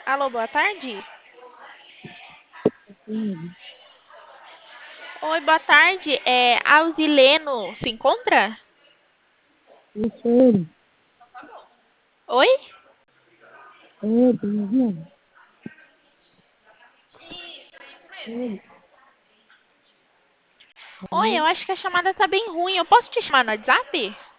Alô, boa tarde. Sim, Oi, boa tarde. Alzileno se encontra? isso é ele, Oi? tá vendo? Ele, Oi, eu alô? acho que a chamada tá bem ruim. Eu posso te chamar no WhatsApp?